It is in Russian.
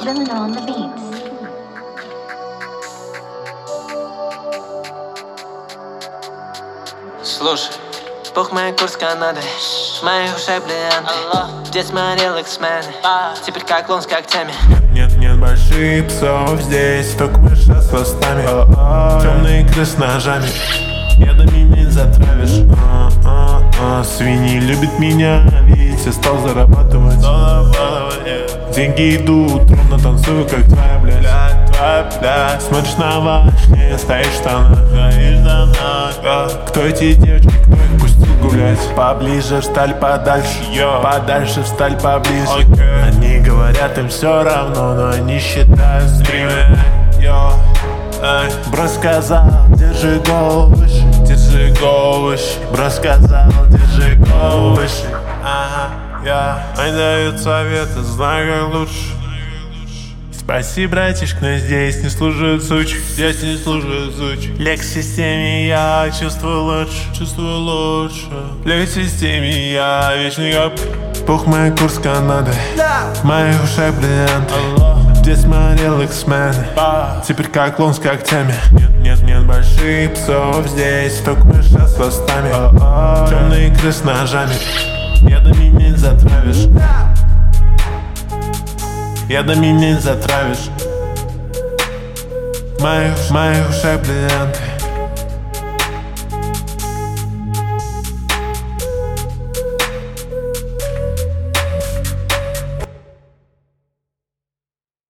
Villain on the beats. Слушай, пух моя курс Канады, моих ушей бриллианты. Где смотрел X-Men, теперь как клон с когтями. Нет больших псов здесь, только мыши с хвостами. Темные игры с ножами, ядами не затравишь. Свиньи любят меня, ведь я стал зарабатывать. Деньги идут, ровно танцую, как твоя, блядь. Смотришь на башне, стоишь в штанах. Кто эти девочки, кто их пустил гулять? Поближе встали подальше, подальше встали поближе. Они говорят, им все равно, но они считают стримы. Бро сказал, держи голову выше, держи голову выше. Бро сказал, держи голову выше. Они дают советы, знаю как лучше. Спасибо, братишка, но здесь не служит суч. Здесь не служит суч. В лексистеме я чувствую лучше. В лексистеме я вечный гоп. Пух моя курс Канады, в моих ушах бриллианты. Где смотрел X-Men, теперь как клон с когтями. Нет больших псов здесь, только мыши с хвостами. Темные игры с ножами, ядами не затравишь. Ядами не затравишь. В моих ушах бриллианты.